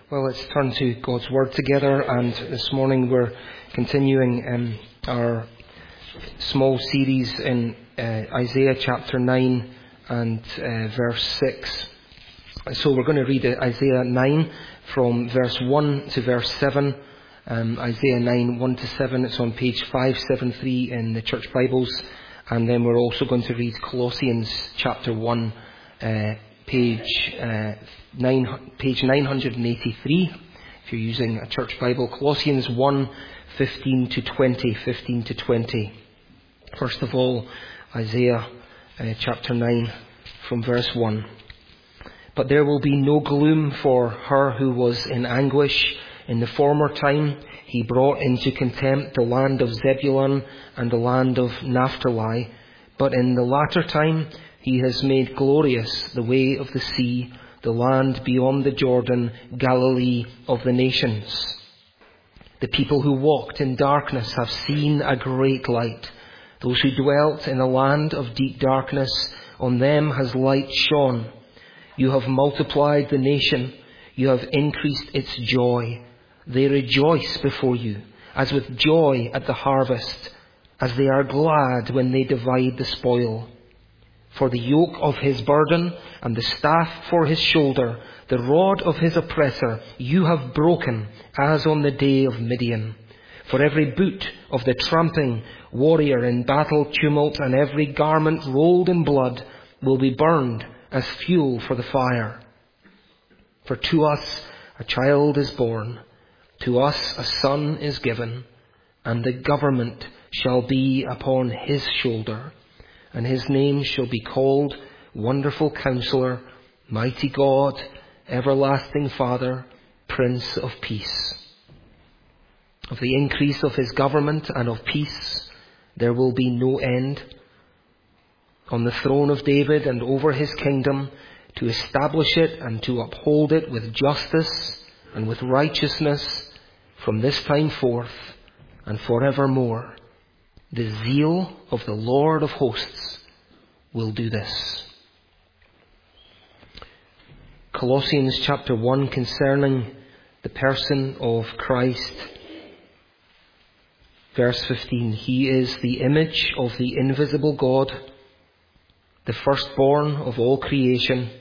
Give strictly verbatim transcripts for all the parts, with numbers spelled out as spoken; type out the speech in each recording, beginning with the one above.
Well, let's turn to God's Word together, and this morning we're continuing um, our small series in uh, Isaiah chapter nine and uh, verse six. So we're going to read Isaiah nine from verse one to verse seven. Um, Isaiah nine, one to seven, it's on page five seventy-three in the Church Bibles. And then we're also going to read Colossians chapter one, uh, page uh, nine, page nine eighty-three, if you're using a Church Bible. Colossians one, fifteen to twenty, fifteen to twenty. First of all, Isaiah uh, chapter nine from verse one. But there will be no gloom for her who was in anguish. In the former time he brought into contempt the land of Zebulun and the land of Naphtali. But in the latter time he has made glorious the way of the sea, the land beyond the Jordan, Galilee of the nations. The people who walked in darkness have seen a great light. Those who dwelt in a land of deep darkness, on them has light shone. You have multiplied the nation. You have increased its joy. They rejoice before you, as with joy at the harvest, as they are glad when they divide the spoil. For the yoke of his burden and the staff for his shoulder, the rod of his oppressor, you have broken, as on the day of Midian. For every boot of the tramping warrior in battle tumult and every garment rolled in blood will be burned as fuel for the fire. For to us a child is born, to us a son is given, and the government shall be upon his shoulder, and his name shall be called Wonderful Counselor, Mighty God, Everlasting Father, Prince of Peace. Of the increase of his government and of peace there will be no end, on the throne of David and over his kingdom, to establish it and to uphold it with justice and with righteousness from this time forth and forevermore. The zeal of the Lord of hosts will do this. Colossians chapter one, concerning the person of Christ. Verse fifteen, he is the image of the invisible God, the firstborn of all creation.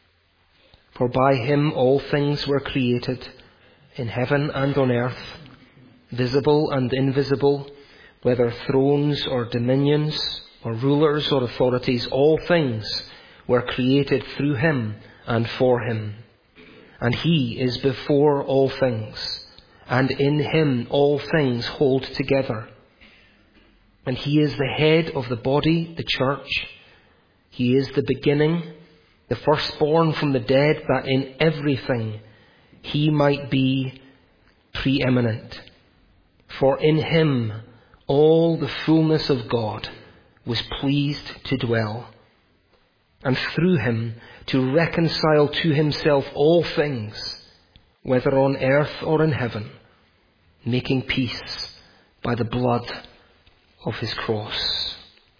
For by him all things were created, in heaven and on earth, visible and invisible, whether thrones or dominions or rulers or authorities, all things were created through him and for him. And he is before all things, and in him all things hold together. And he is the head of the body, the church. He is the beginning, the firstborn from the dead, that in everything he might be preeminent. For in him all the fullness of God was pleased to dwell, and through him to reconcile to himself all things, whether on earth or in heaven, making peace by the blood of his cross.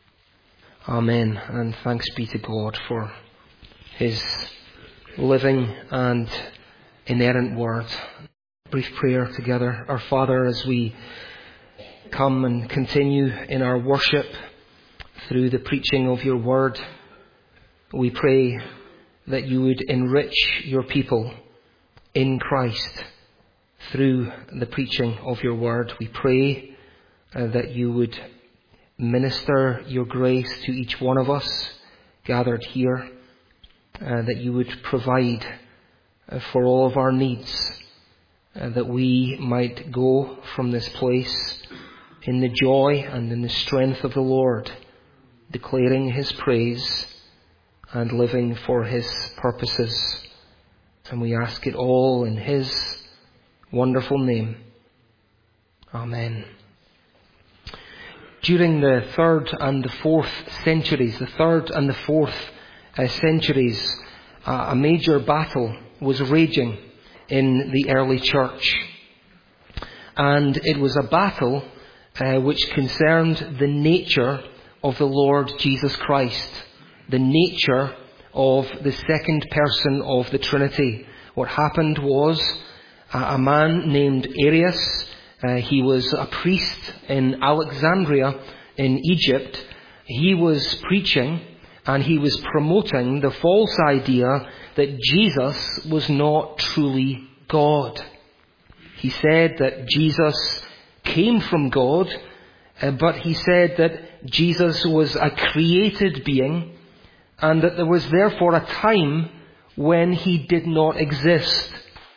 Amen, and thanks be to God for his living and inerrant word. Brief prayer together. Our Father, as we come and continue in our worship through the preaching of your word, we pray that you would enrich your people in Christ through the preaching of your word. We pray uh, that you would minister your grace to each one of us gathered here, uh, that you would provide uh, for all of our needs, uh, that we might go from this place in the joy and in the strength of the Lord, declaring his praise and living for his purposes. And we ask it all in his wonderful name. Amen. During the third and the fourth centuries, the third and the fourth uh, centuries, uh, a major battle was raging in the early church. And it was a battle uh, which concerned the nature of the Lord Jesus Christ, the nature of the second person of the Trinity. What happened was a, a man named Arius. Uh, he was a priest in Alexandria in Egypt. He was preaching and he was promoting the false idea that Jesus was not truly God. He said that Jesus came from God, uh, but he said that Jesus was a created being and that there was therefore a time when he did not exist.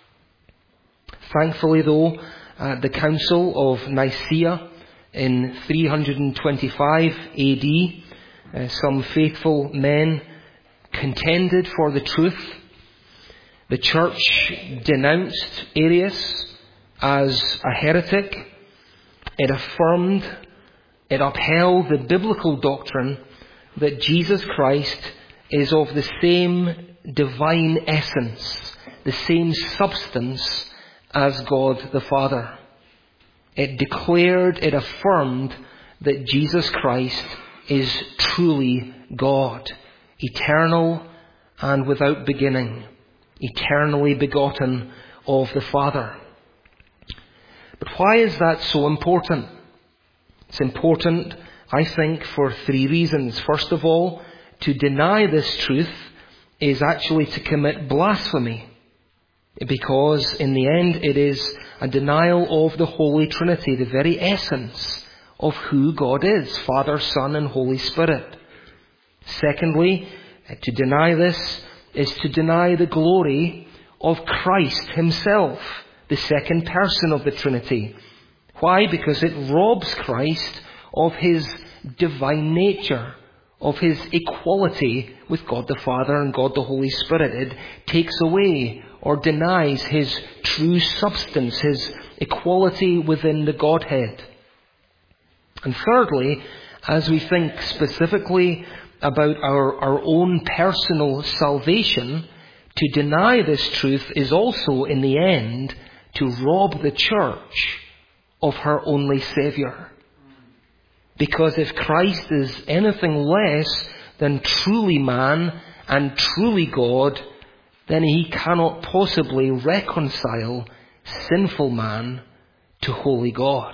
Thankfully though, at the Council of Nicaea in three twenty-five A D, uh, some faithful men contended for the truth. The church denounced Arius as a heretic. It affirmed, it upheld the biblical doctrine that Jesus Christ is of the same divine essence, the same substance as God the Father. It declared, it affirmed that Jesus Christ is truly God, eternal and without beginning, eternally begotten of the Father. But why is that so important? It's important, I think, for three reasons. First of all, to deny this truth is actually to commit blasphemy, because in the end it is a denial of the Holy Trinity, the very essence of who God is, Father, Son and Holy Spirit. Secondly, to deny this is to deny the glory of Christ himself, the second person of the Trinity. Why? Because it robs Christ of his divine nature, of his equality with God the Father and God the Holy Spirit. It takes away or denies his true substance, his equality within the Godhead. And thirdly, as we think specifically about our, our own personal salvation, to deny this truth is also, in the end, to rob the church of her only Saviour. Because if Christ is anything less than truly man and truly God, then he cannot possibly reconcile sinful man to holy God.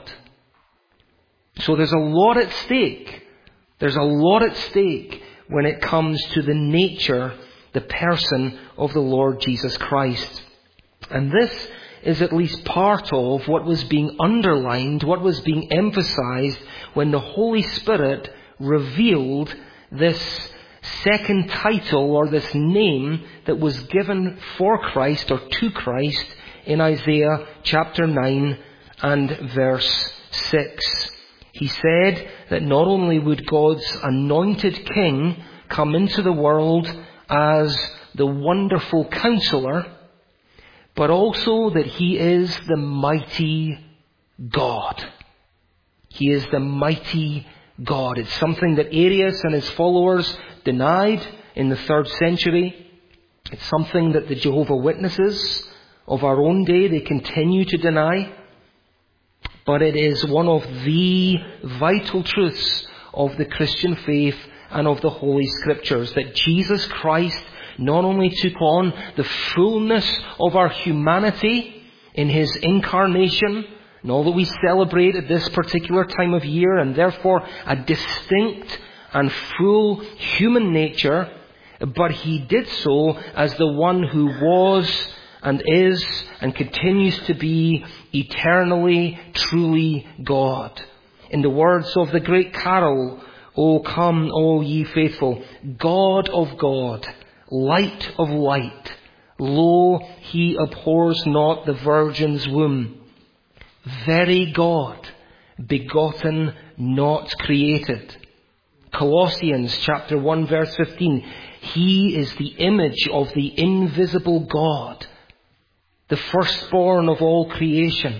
So there's a lot at stake. There's a lot at stake when it comes to the nature, the person of the Lord Jesus Christ. And this is at least part of what was being underlined, what was being emphasized when the Holy Spirit revealed this second title or this name that was given for Christ or to Christ in Isaiah chapter nine and verse six. He said that not only would God's anointed king come into the world as the wonderful counselor, but also that he is the mighty God. He is the mighty God. It's something that Arius and his followers denied in the third century. It's something that the Jehovah's Witnesses of our own day, they continue to deny. But it is one of the vital truths of the Christian faith and of the Holy Scriptures, that Jesus Christ not only took on the fullness of our humanity in his incarnation, and all that we celebrate at this particular time of year, and therefore a distinct and full human nature, but he did so as the one who was and is and continues to be eternally, truly God. In the words of the great carol, O come, O ye faithful, God of God, light of light, lo, he abhors not the virgin's womb. Very God, begotten, not created. Colossians chapter one verse fifteen, he is the image of the invisible God, the firstborn of all creation.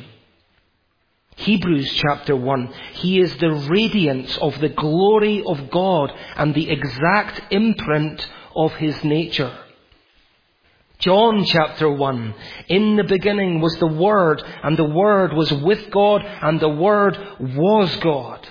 Hebrews chapter one, he is the radiance of the glory of God and the exact imprint of his nature. John chapter one, in the beginning was the Word, and the Word was with God, and the Word was God.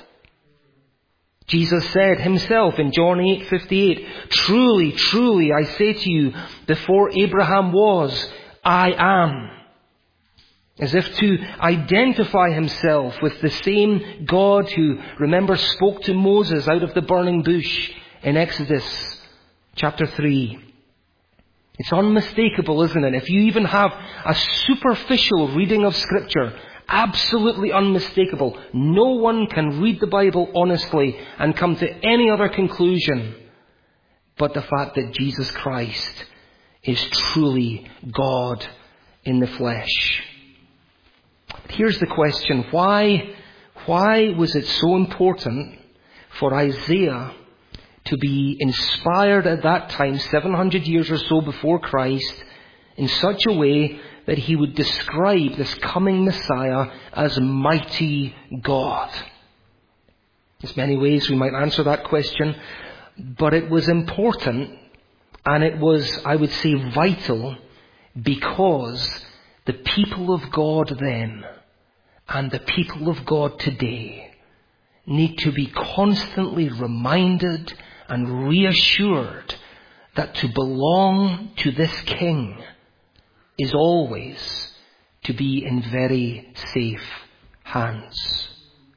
Jesus said himself in John eight fifty-eight, truly, truly, I say to you, before Abraham was, I am. as if to identify himself with the same God who, remember, spoke to Moses out of the burning bush in Exodus chapter three. It's unmistakable, isn't it? If you even have a superficial reading of Scripture, absolutely unmistakable. No one can read the Bible honestly and come to any other conclusion but the fact that Jesus Christ is truly God in the flesh. Here's the question. Why, why was it so important for Isaiah to be inspired at that time, seven hundred years or so before Christ, in such a way that he would describe this coming Messiah as mighty God? There's many ways we might answer that question, but it was important, and it was, I would say, vital, because the people of God then and the people of God today need to be constantly reminded and reassured that to belong to this King is always to be in very safe hands.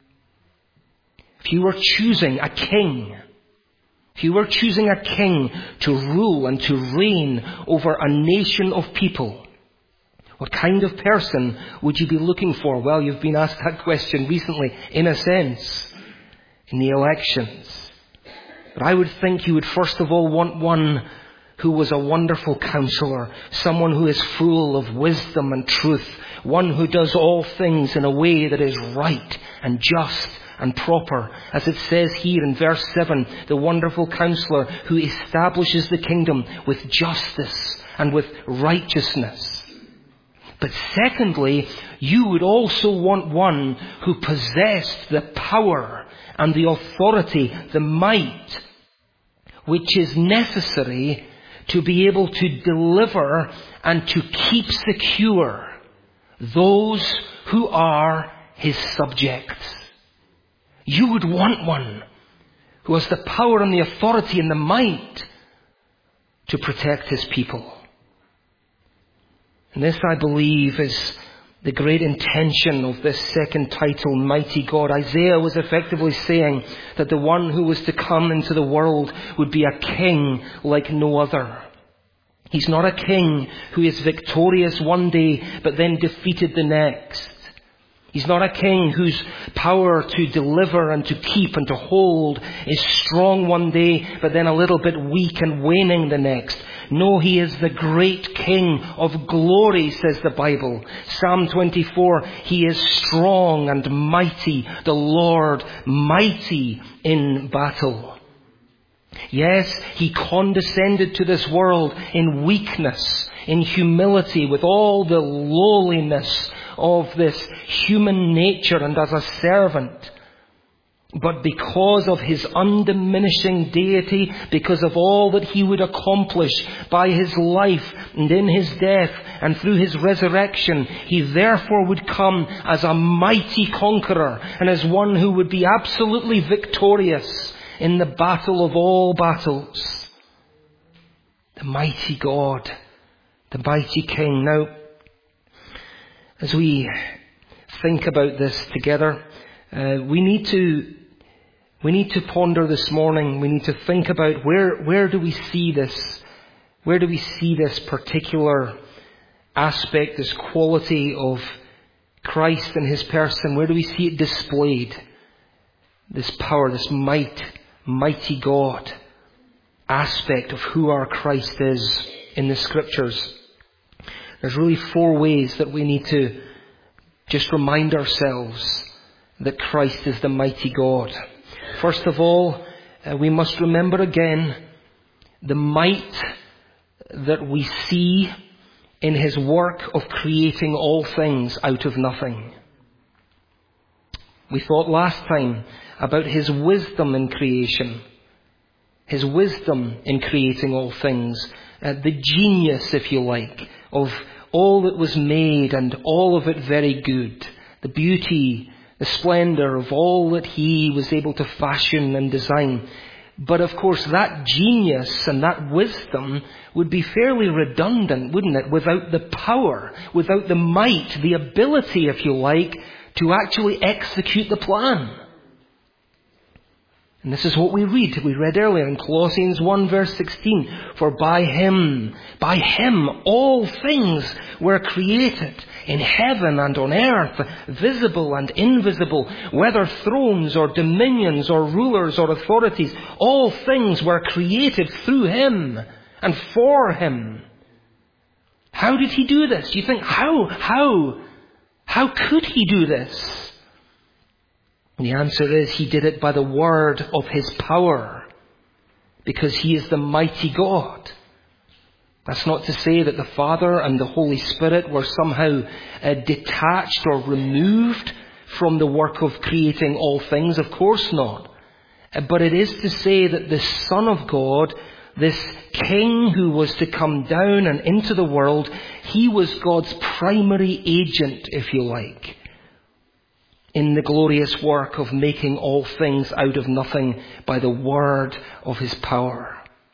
If you were choosing a king, if you were choosing a king to rule and to reign over a nation of people, what kind of person would you be looking for? Well, you've been asked that question recently, in a sense, in the elections. But I would think you would first of all want one who was a wonderful counselor, someone who is full of wisdom and truth, one who does all things in a way that is right and just and proper. As it says here in verse seven, the wonderful counselor who establishes the kingdom with justice and with righteousness. But secondly, you would also want one who possessed the power and the authority, the might, which is necessary to be able to deliver and to keep secure those who are his subjects. You would want one who has the power and the authority and the might to protect his people. And this, I believe, is the great intention of this second title, Mighty God. Isaiah was effectively saying that the one who was to come into the world would be a king like no other. He's not a king who is victorious one day but then defeated the next. He's not a king whose power to deliver and to keep and to hold is strong one day but then a little bit weak and waning the next. No, he is the great King of glory, says the Bible. Psalm twenty-four, he is strong and mighty, the Lord mighty in battle. Yes, he condescended to this world in weakness, in humility, with all the lowliness of this human nature and as a servant. But because of his undiminishing deity, because of all that he would accomplish by his life and in his death and through his resurrection, he therefore would come as a mighty conqueror and as one who would be absolutely victorious in the battle of all battles. The mighty God, the mighty King. Now, as we think about this together, uh, we need to we need to ponder this morning. We need to think about where where do we see this? Where do we see this particular aspect, this quality of Christ and his person? Where do we see it displayed? This power, this might, mighty God aspect of who our Christ is in the Scriptures. There's really four ways that we need to just remind ourselves that Christ is the mighty God. First of all, uh, we must remember again the might that we see in his work of creating all things out of nothing. We thought last time about his wisdom in creation, his wisdom in creating all things, uh, the genius, if you like, of all that was made and all of it very good, the beauty, the splendor of all that he was able to fashion and design. But of course that genius and that wisdom would be fairly redundant, wouldn't it, without the power, without the might, the ability, if you like, to actually execute the plan. And this is what we read. We read earlier in Colossians one verse sixteen. For by Him, by Him all things were created in heaven and on earth, visible and invisible, whether thrones or dominions or rulers or authorities. All things were created through Him and for Him. How did He do this? You think, how? How? How could He do this? And the answer is, He did it by the word of His power, because He is the mighty God. That's not to say that the Father and the Holy Spirit were somehow uh, detached or removed from the work of creating all things. Of course not. Uh, but it is to say that the Son of God, this King who was to come down and into the world, He was God's primary agent, if you like, in the glorious work of making all things out of nothing by the word of His power.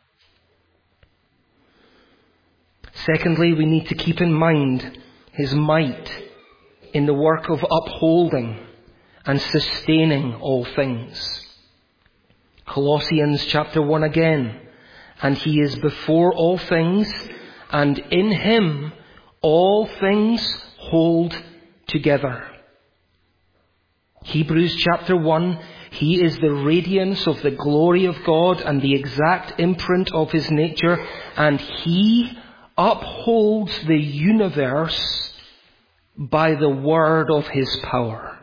Secondly, we need to keep in mind His might in the work of upholding and sustaining all things. Colossians chapter one again. And He is before all things, and in Him all things hold together. Hebrews chapter one, He is the radiance of the glory of God and the exact imprint of His nature, and He upholds the universe by the word of His power.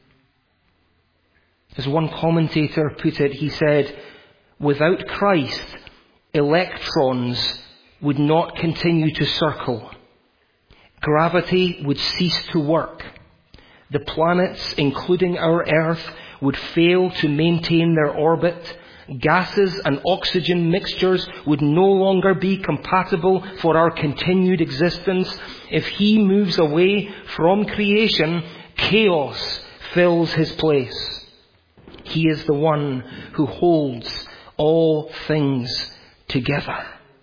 As one commentator put it, he said, without Christ, electrons would not continue to circle. Gravity would cease to work. The planets, including our Earth, would fail to maintain their orbit. Gases and oxygen mixtures would no longer be compatible for our continued existence. If He moves away from creation, chaos fills His place. He is the one who holds all things together.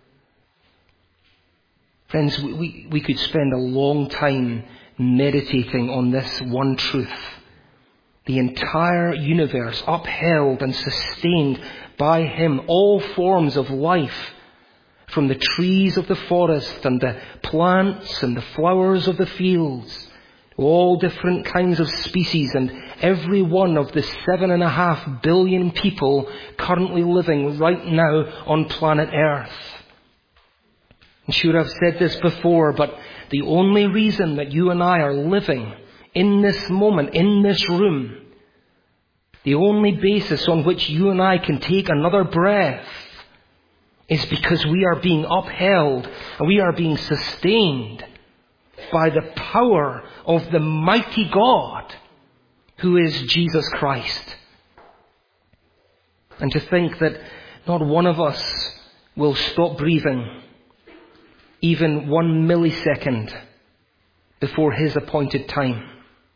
Friends, we, we could spend a long time meditating on this one truth. The entire universe upheld and sustained by Him, all forms of life, from the trees of the forest and the plants and the flowers of the fields, all different kinds of species and every one of the seven and a half billion people currently living right now on planet Earth. I'm sure I've said this before, but the only reason that you and I are living in this moment, in this room, the only basis on which you and I can take another breath is because we are being upheld and we are being sustained by the power of the mighty God who is Jesus Christ. And to think that not one of us will stop breathing even one millisecond before His appointed time.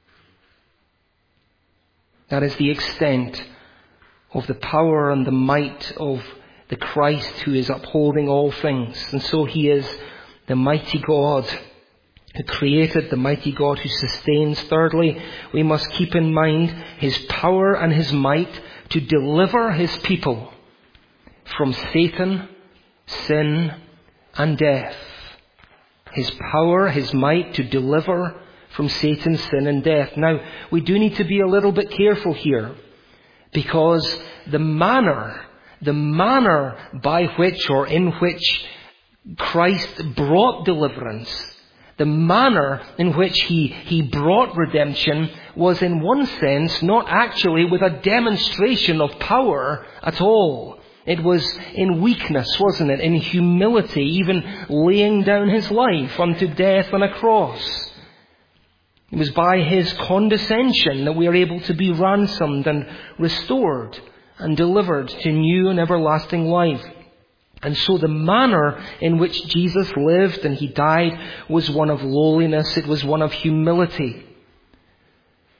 That is the extent of the power and the might of the Christ who is upholding all things. And so He is the mighty God who created, the mighty God who sustains. Thirdly, we must keep in mind His power and His might to deliver His people from Satan, sin, and death. His power, His might to deliver from Satan, sin, and death. Now, we do need to be a little bit careful here, because the manner, the manner by which or in which Christ brought deliverance, the manner in which He, He brought redemption was in one sense not actually with a demonstration of power at all. It was in weakness, wasn't it? In humility, even laying down His life unto death on a cross. It was by His condescension that we are able to be ransomed and restored and delivered to new and everlasting life. And so the manner in which Jesus lived and He died was one of lowliness. It was one of humility.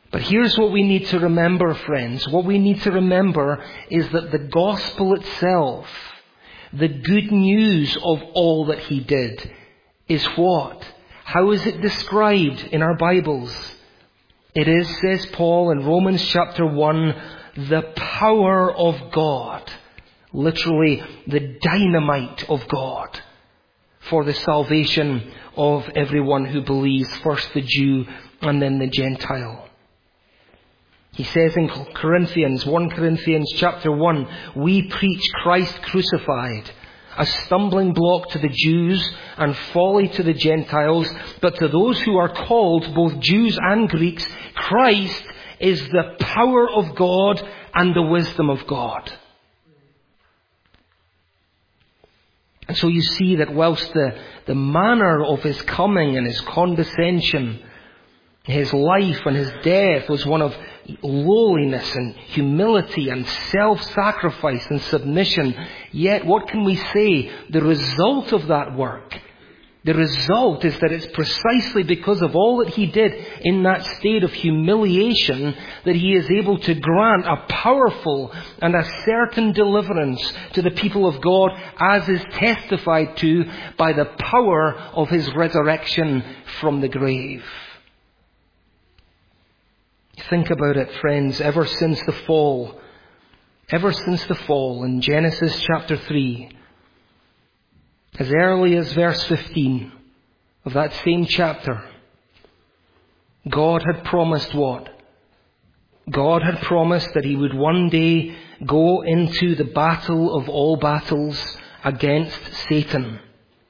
But here's what we need to remember, friends. What we need to remember is that the gospel itself, the good news of all that he did, is what? How is it described in our Bibles? It is, says Paul in Romans chapter one, the power of God. Literally, the dynamite of God for the salvation of everyone who believes, first the Jew and then the Gentile. He says in Corinthians, First Corinthians chapter one, we preach Christ crucified, a stumbling block to the Jews and folly to the Gentiles, but to those who are called, both Jews and Greeks, Christ is the power of God and the wisdom of God. And so you see that whilst the, the manner of his coming and his condescension, his life and his death was one of lowliness and humility and self-sacrifice and submission, yet what can we say? The result of that work, the result is that it's precisely because of all that he did in that state of humiliation that he is able to grant a powerful and a certain deliverance to the people of God, as is testified to by the power of his resurrection from the grave. Think about it, friends. Ever since the fall, ever since the fall in Genesis chapter three, as early as verse fifteen of that same chapter, God had promised what? God had promised that he would one day go into the battle of all battles against Satan.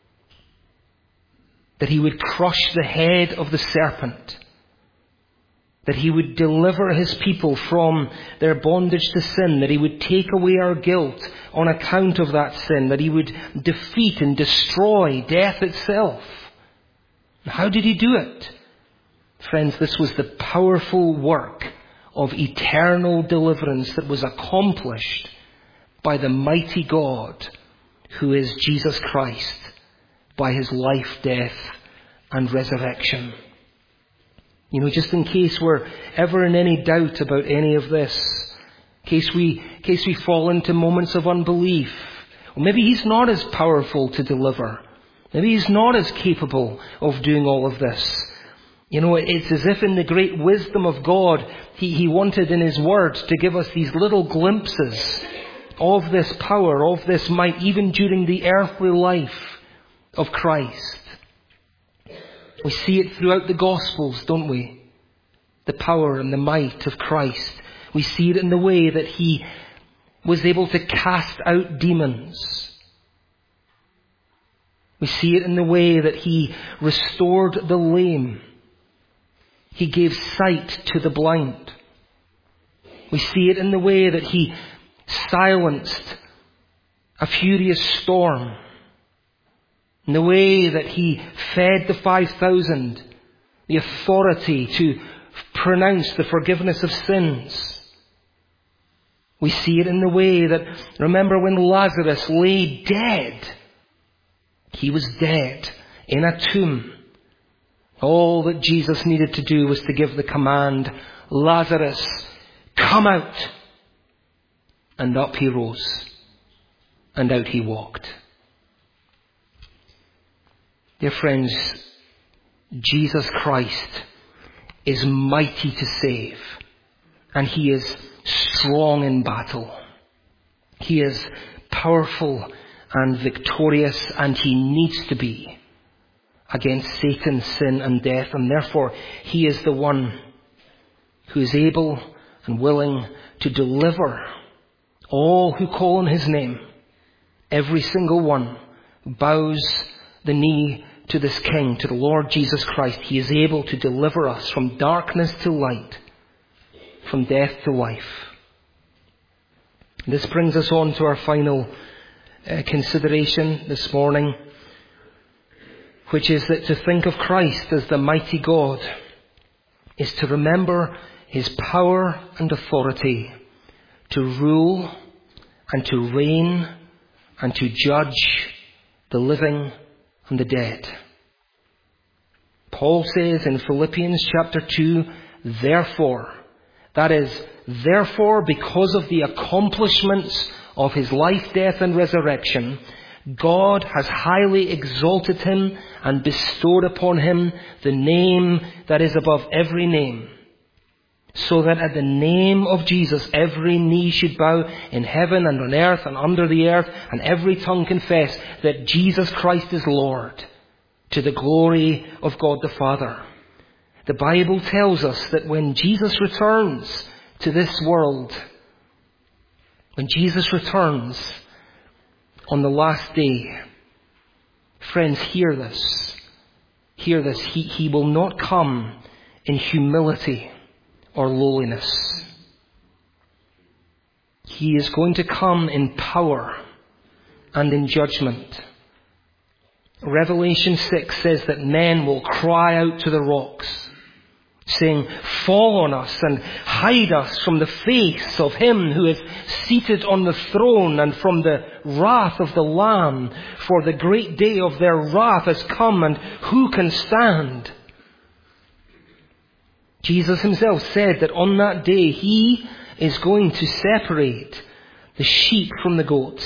That he would crush the head of the serpent. That he would deliver his people from their bondage to sin. That he would take away our guilt on account of that sin. That he would defeat and destroy death itself. How did he do it? Friends, this was the powerful work of eternal deliverance that was accomplished by the mighty God who is Jesus Christ, by his life, death and resurrection. You know, just in case we're ever in any doubt about any of this, in case we, in case we fall into moments of unbelief, or maybe he's not as powerful to deliver. Maybe he's not as capable of doing all of this. You know, it's as if in the great wisdom of God, he, he wanted in his word to give us these little glimpses of this power, of this might, even during the earthly life of Christ. We see it throughout the Gospels, don't we? The power and the might of Christ. We see it in the way that he was able to cast out demons. We see it in the way that he restored the lame. He gave sight to the blind. We see it in the way that he silenced a furious storm. In the way that he fed the five thousand, the authority to pronounce the forgiveness of sins. We see it in the way that, remember when Lazarus lay dead, he was dead in a tomb. All that Jesus needed to do was to give the command, Lazarus, come out. And up he rose, and out he walked. Dear friends, Jesus Christ is mighty to save, and he is strong in battle. He is powerful and victorious, and he needs to be against Satan, sin and death, and therefore he is the one who is able and willing to deliver all who call on his name. Every single one bows the knee to this King, to the Lord Jesus Christ. He is able to deliver us from darkness to light, from death to life. This brings us on to our final uh, consideration this morning, which is that to think of Christ as the mighty God is to remember his power and authority to rule and to reign and to judge the living and the dead. Paul says in Philippians chapter two therefore. That is, therefore, because of the accomplishments of his life, death, and resurrection, God has highly exalted him and bestowed upon him the name that is above every name, so that at the name of Jesus every knee should bow in heaven and on earth and under the earth, and every tongue confess that Jesus Christ is Lord, to the glory of God the Father. The Bible tells us that when Jesus returns to this world, when Jesus returns on the last day, friends, hear this. Hear this. He, he will not come in humility or lowliness. He is going to come in power and in judgment. Revelation six says that men will cry out to the rocks, saying, fall on us and hide us from the face of him who is seated on the throne and from the wrath of the Lamb, for the great day of their wrath has come, and who can stand? Jesus himself said that on that day he is going to separate the sheep from the goats.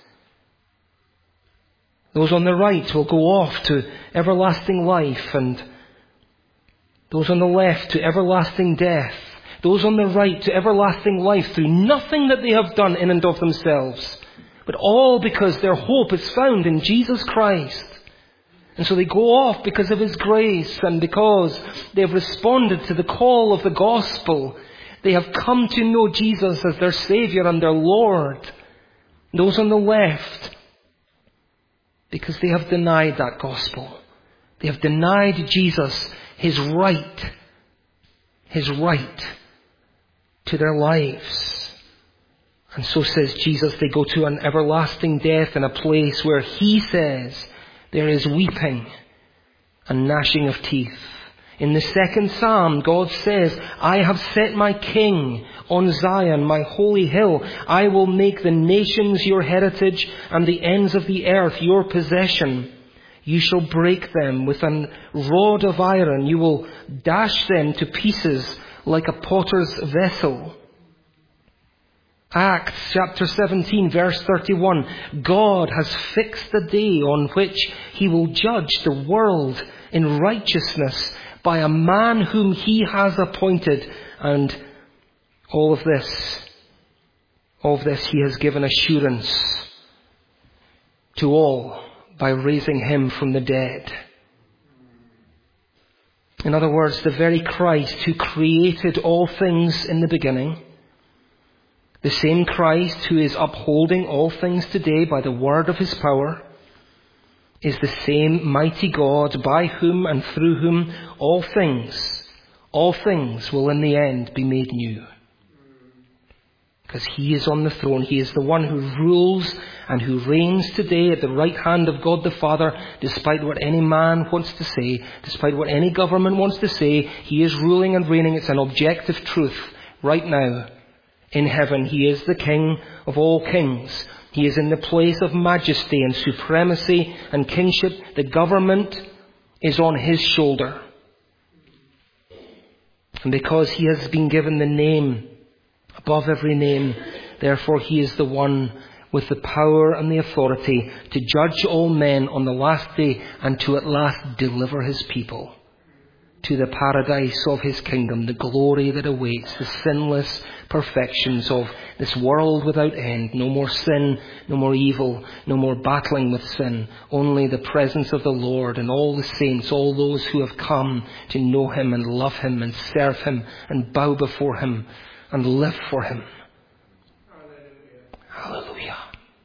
Those on the right will go off to everlasting life, and those on the left to everlasting death. Those on the right to everlasting life through nothing that they have done in and of themselves, but all because their hope is found in Jesus Christ. And so they go off because of his grace, and because they have responded to the call of the gospel. They have come to know Jesus as their Savior and their Lord. Those on the left, because they have denied that gospel. They have denied Jesus his right, his right to their lives. And so says Jesus, they go to an everlasting death in a place where he says there is weeping and gnashing of teeth. In the second Psalm, God says, I have set my king on Zion, my holy hill. I will make the nations your heritage and the ends of the earth your possession. You shall break them with a rod of iron. You will dash them to pieces like a potter's vessel. Acts chapter seventeen, verse thirty-one. God has fixed the day on which he will judge the world in righteousness by a man whom he has appointed. And all of this, all of this he has given assurance to all by raising him from the dead. In other words, the very Christ who created all things in the beginning, the same Christ who is upholding all things today by the word of his power, is the same mighty God by whom and through whom all things, all things will in the end be made new. Because he is on the throne. He is the one who rules and who reigns today at the right hand of God the Father, despite what any man wants to say, despite what any government wants to say. He is ruling and reigning. It's an objective truth right now. In heaven, he is the King of all kings. He is in the place of majesty and supremacy and kingship. The government is on his shoulder. And because he has been given the name above every name, therefore he is the one with the power and the authority to judge all men on the last day and to at last deliver his people to the paradise of his kingdom, the glory that awaits, the sinless perfections of this world without end. No more sin, no more evil, no more battling with sin. Only the presence of the Lord and all the saints, all those who have come to know him and love him and serve him and bow before him and live for him. Hallelujah. Hallelujah.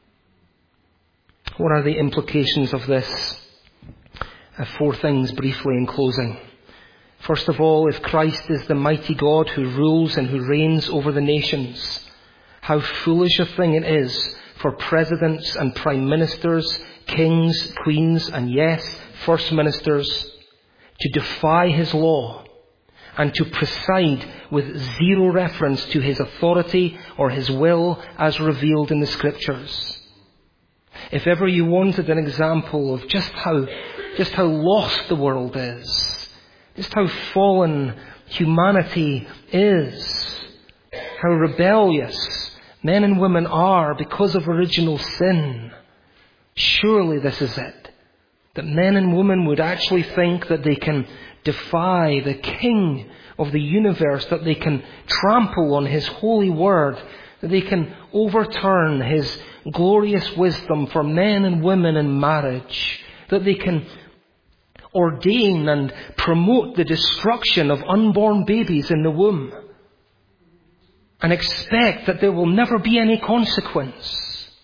What are the implications of this? Uh, four things briefly in closing. First of all, if Christ is the mighty God who rules and who reigns over the nations, how foolish a thing it is for presidents and prime ministers, kings, queens, and yes, first ministers to defy his law and to preside with zero reference to his authority or his will as revealed in the Scriptures. If ever you wanted an example of just how, just how lost the world is, Just how fallen humanity is. How rebellious men and women are because of original sin. Surely this is it. That men and women would actually think that they can defy the King of the universe, that they can trample on His holy word, that they can overturn His glorious wisdom for men and women in marriage, that they can ordain and promote the destruction of unborn babies in the womb, and expect that there will never be any consequence.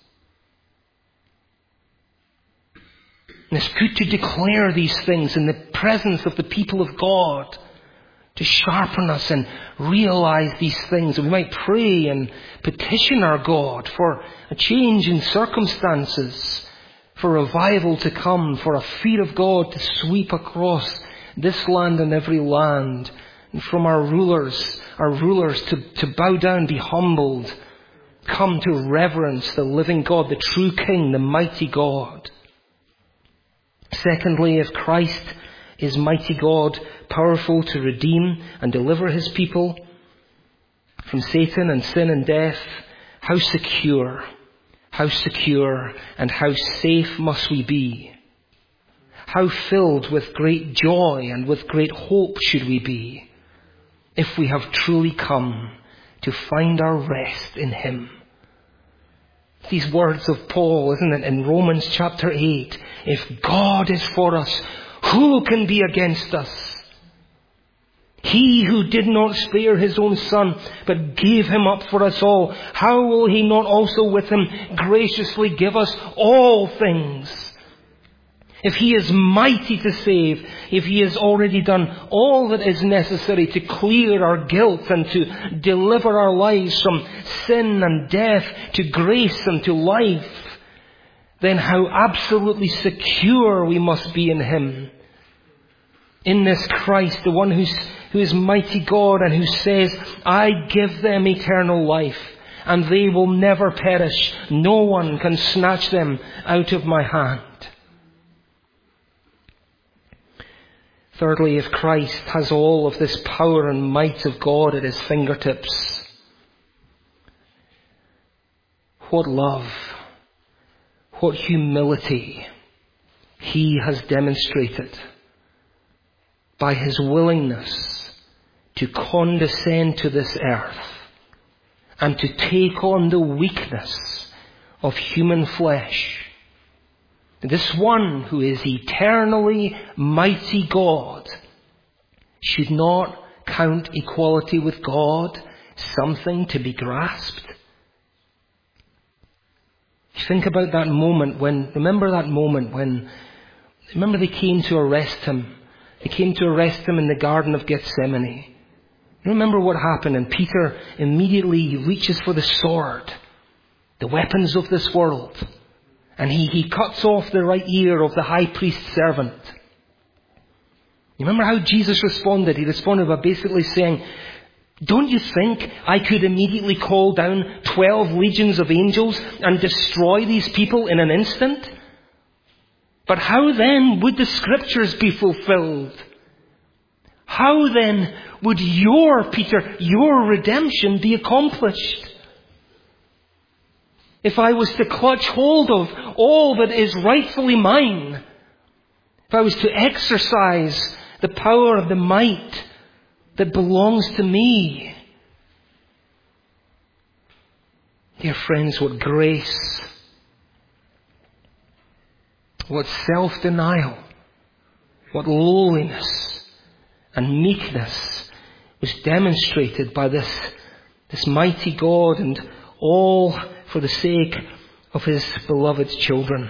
And it's good to declare these things in the presence of the people of God, to sharpen us and realize these things. And we might pray and petition our God for a change in circumstances, for revival to come, for a fear of God to sweep across this land and every land, and from our rulers, our rulers to, to bow down, be humbled, come to reverence the living God, the true King, the mighty God. Secondly, if Christ is mighty God, powerful to redeem and deliver His people from Satan and sin and death, how secure, how secure and how safe must we be? How filled with great joy and with great hope should we be if we have truly come to find our rest in Him? These words of Paul, isn't it, in Romans chapter eight. If God is for us, who can be against us? He who did not spare His own Son, but gave Him up for us all, how will He not also with Him graciously give us all things? If He is mighty to save, if He has already done all that is necessary to clear our guilt and to deliver our lives from sin and death to grace and to life, then how absolutely secure we must be in Him. In this Christ, the one who's, who is mighty God and who says, I give them eternal life and they will never perish. No one can snatch them out of my hand. Thirdly, if Christ has all of this power and might of God at His fingertips, what love, what humility He has demonstrated by His willingness to condescend to this earth and to take on the weakness of human flesh. This one who is eternally mighty God should not count equality with God something to be grasped. Think about that moment when, remember that moment when, remember they came to arrest Him. They came to arrest Him in the Garden of Gethsemane. You remember what happened, and Peter immediately reaches for the sword, the weapons of this world. And he, he cuts off the right ear of the high priest's servant. You remember how Jesus responded? He responded by basically saying, don't you think I could immediately call down twelve legions of angels and destroy these people in an instant? But how then would the scriptures be fulfilled? How then would your, Peter, your redemption be accomplished? If I was to clutch hold of all that is rightfully mine, if I was to exercise the power of the might that belongs to me, dear friends, what grace, what self-denial, what lowliness and meekness was demonstrated by this, this mighty God, and all for the sake of His beloved children.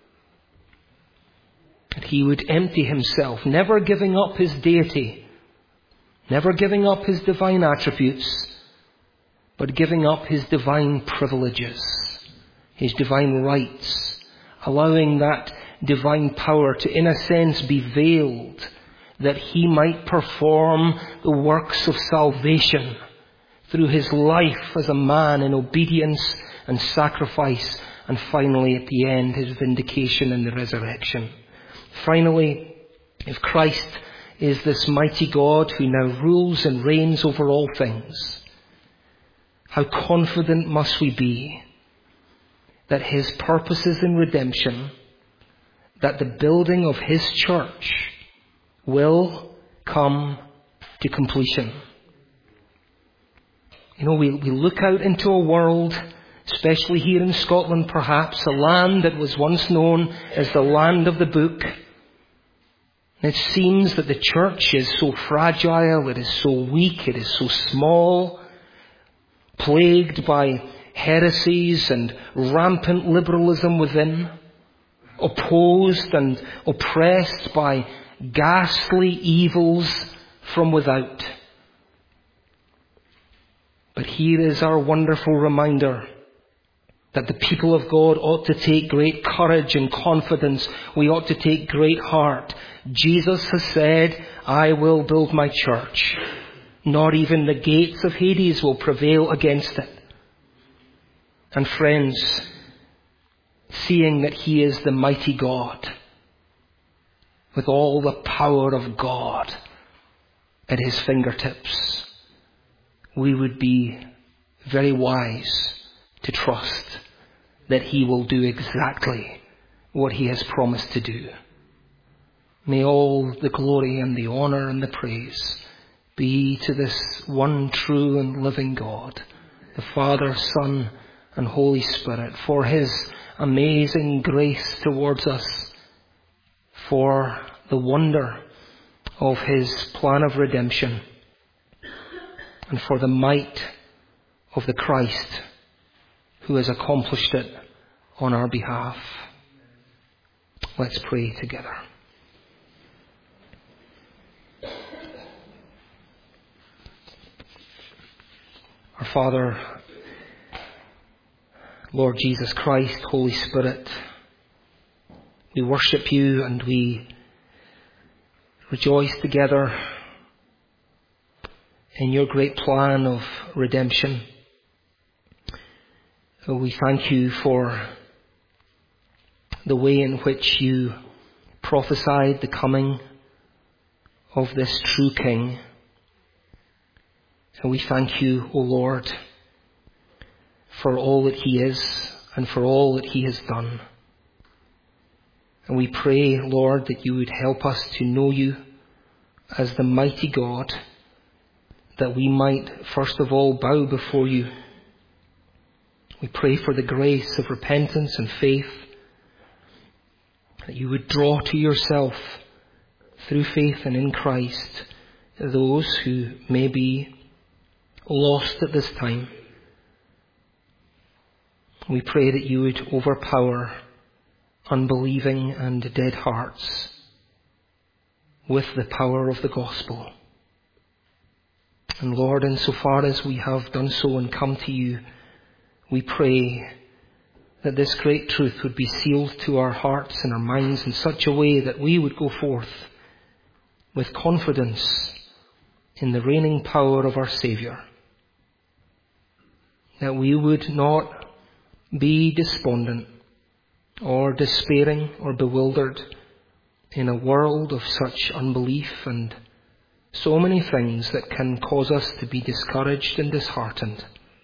That He would empty Himself, never giving up His deity, never giving up His divine attributes, but giving up His divine privileges, His divine rights, allowing that divine power to, in a sense, be veiled, that He might perform the works of salvation through His life as a man in obedience and sacrifice, and finally at the end His vindication in the resurrection. Finally, if Christ is this mighty God who now rules and reigns over all things, how confident must we be that his purposes in redemption, that the building of his church will come to completion. You know, we, we look out into a world, especially here in Scotland perhaps, a land that was once known as the land of the book. And it seems that the church is so fragile, it is so weak, it is so small, plagued by heresies and rampant liberalism within, opposed and oppressed by ghastly evils from without. But here is our wonderful reminder that the people of God ought to take great courage and confidence. We ought to take great heart. Jesus has said, I will build my church. Not even the gates of Hades will prevail against it. And friends, seeing that he is the mighty God, with all the power of God at his fingertips, we would be very wise to trust that he will do exactly what he has promised to do. May all the glory and the honour and the praise be to this one true and living God, the Father, Son, and Holy Spirit, for his amazing grace towards us, for the wonder of his plan of redemption, and for the might of the Christ who has accomplished it on our behalf. Let's pray together. Our Father, Lord Jesus Christ, Holy Spirit, we worship you and we rejoice together in your great plan of redemption. We thank you for the way in which you prophesied the coming of this true King. And we thank you, O Lord, for all that he is and for all that he has done. And we pray, Lord, that you would help us to know you as the mighty God, that we might first of all bow before you. We pray for the grace of repentance and faith, that you would draw to yourself through faith and in Christ those who may be lost at this time. We pray that you would overpower unbelieving and dead hearts with the power of the gospel. And Lord, insofar as we have done so and come to you, we pray that this great truth would be sealed to our hearts and our minds in such a way that we would go forth with confidence in the reigning power of our Saviour. That we would not be despondent or despairing or bewildered in a world of such unbelief and so many things that can cause us to be discouraged and disheartened.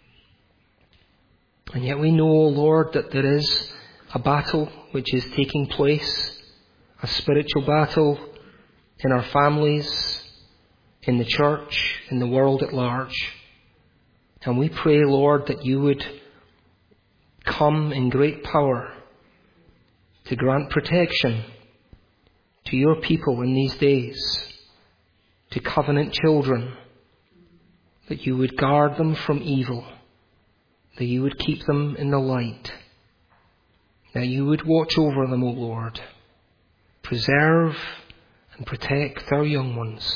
And yet we know, O Lord, that there is a battle which is taking place, a spiritual battle in our families, in the church, in the world at large. And we pray, Lord, that you would come in great power to grant protection to your people in these days, to covenant children, that you would guard them from evil, that you would keep them in the light, that you would watch over them, O Lord, preserve and protect our young ones.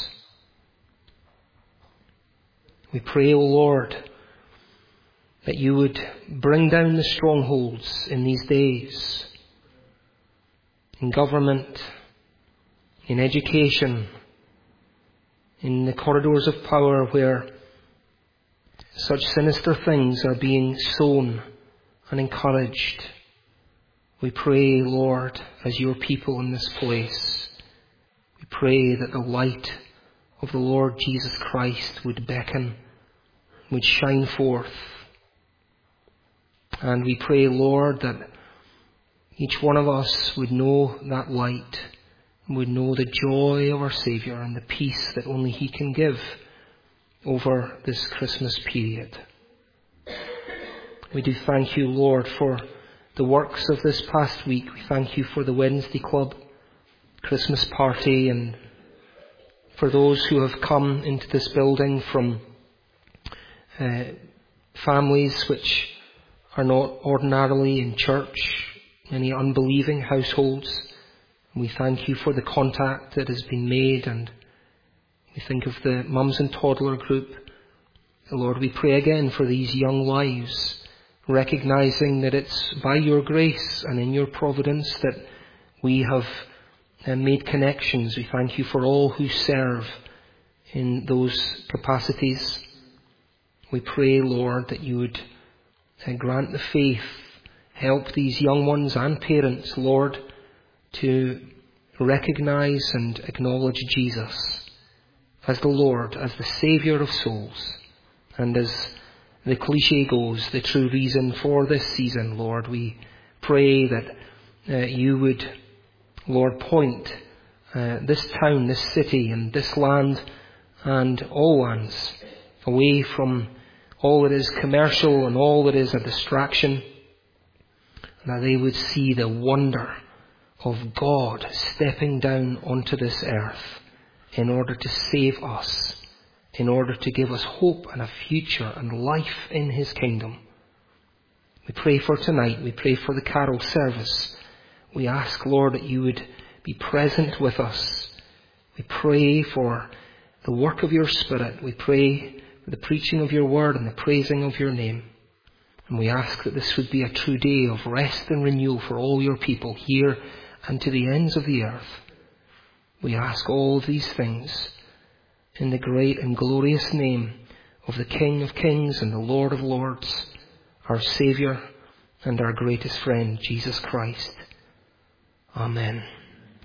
We pray, O Lord, that you would bring down the strongholds in these days, in government, in education, in the corridors of power where such sinister things are being sown and encouraged. We pray, Lord, as your people in this place, we We pray that the light of the Lord Jesus Christ would beckon, would shine forth. And we pray, Lord, that each one of us would know that light, would know the joy of our Saviour and the peace that only He can give over this Christmas period. We do thank you, Lord, for the works of this past week. We thank you for the Wednesday Club Christmas party, and for those who have come into this building from uh, families which are not ordinarily in church, many unbelieving households. We thank you for the contact that has been made, and we think of the mums and toddler group. Lord, we pray again for these young lives, recognizing that it's by your grace and in your providence that we have uh, made connections. We thank you for all who serve in those capacities. We pray, Lord, that you would uh, grant the faith, help these young ones and parents, Lord, to recognize and acknowledge Jesus as the Lord, as the Saviour of souls, and as the cliche goes, the true reason for this season. Lord, we pray that uh, you would, Lord, point uh, this town, this city, and this land, and all lands away from all that is commercial and all that is a distraction, that they would see the wonder of God stepping down onto this earth in order to save us, in order to give us hope and a future and life in His kingdom. We pray for tonight. We pray for the carol service. We ask, Lord, that you would be present with us. We pray for the work of your Spirit. We pray for the preaching of your word and the praising of your name. And we ask that this would be a true day of rest and renewal for all your people here and to the ends of the earth. We ask all of these things in the great and glorious name of the King of Kings and the Lord of Lords, our Saviour and our greatest friend, Jesus Christ. Amen.